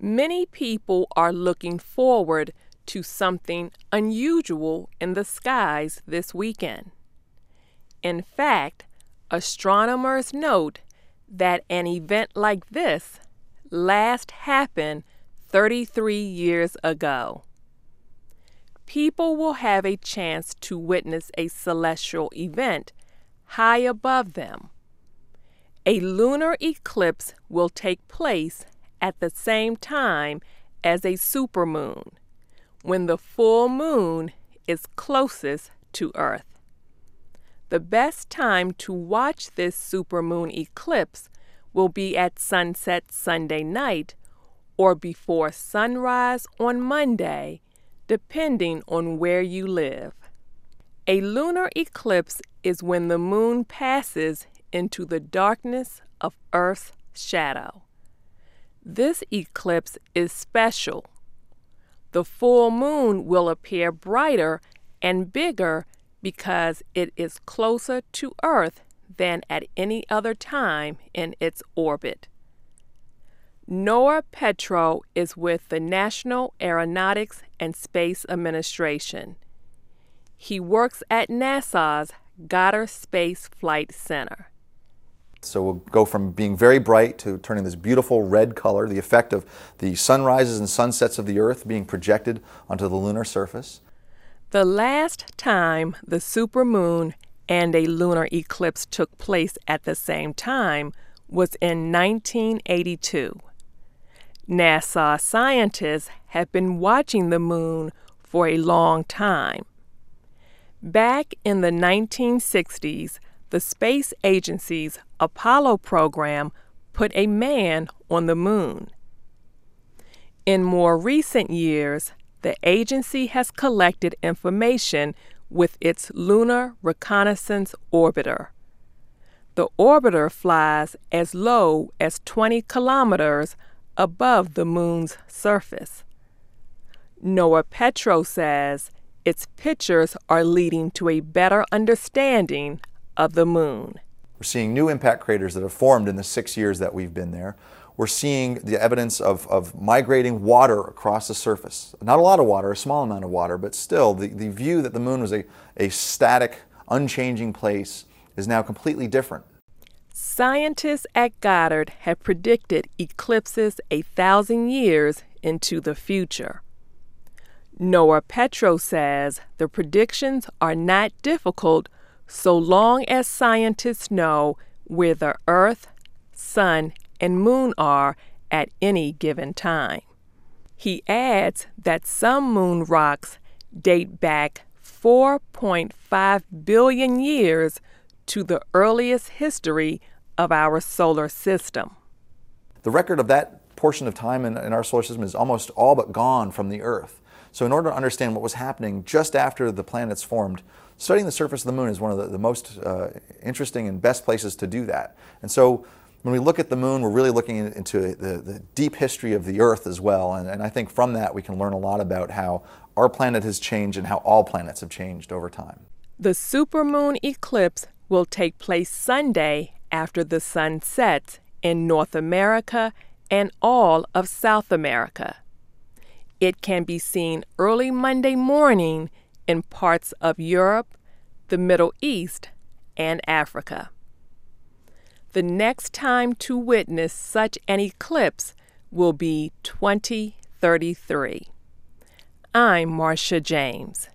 Many people are looking forward to something unusual in the skies this weekend. In fact, astronomers note that an event like this last happened 33 years ago. People will have a chance to witness a celestial event high above them. A lunar eclipse will take place at the same time as a supermoon, when the full moon is closest to Earth. The best time to watch this supermoon eclipse will be at sunset Sunday night or before sunrise on Monday, depending on where you live. A lunar eclipse is when the moon passes into the darkness of Earth's shadow. This eclipse is special. The full moon will appear brighter and bigger because it is closer to Earth than at any other time in its orbit. Noah Petro is with the National Aeronautics and Space Administration. He works at NASA's Goddard Space Flight Center. So we'll go from being very bright to turning this beautiful red color, the effect of the sunrises and sunsets of the Earth being projected onto the lunar surface. The last time the supermoon and a lunar eclipse took place at the same time was in 1982. NASA scientists have been watching the moon for a long time. Back in the 1960s, the space agency's Apollo program put a man on the moon. In more recent years, the agency has collected information with its Lunar Reconnaissance Orbiter. The orbiter flies as low as 20 kilometers above the moon's surface. Noah Petro says its pictures are leading to a better understanding of the moon. We're seeing new impact craters that have formed in the 6 years that we've been there. We're seeing the evidence of migrating water across the surface. Not a lot of water, a small amount of water, but still the view that the moon was a static, unchanging place is now completely different. Scientists at Goddard have predicted eclipses 1,000 years into the future. Noah Petro says the predictions are not difficult so long as scientists know where the Earth, Sun, and Moon are at any given time. He adds that some moon rocks date back 4.5 billion years to the earliest history of our solar system. The record of that portion of time in our solar system is almost all but gone from the Earth. So in order to understand what was happening just after the planets formed, studying the surface of the moon is one of the most interesting and best places to do that. And so when we look at the moon, we're really looking into the deep history of the Earth as well. And I think from that we can learn a lot about how our planet has changed and how all planets have changed over time. The supermoon eclipse will take place Sunday after the sun sets in North America and all of South America. It can be seen early Monday morning in parts of Europe, the Middle East, and Africa. The next time to witness such an eclipse will be 2033. I'm Marcia James.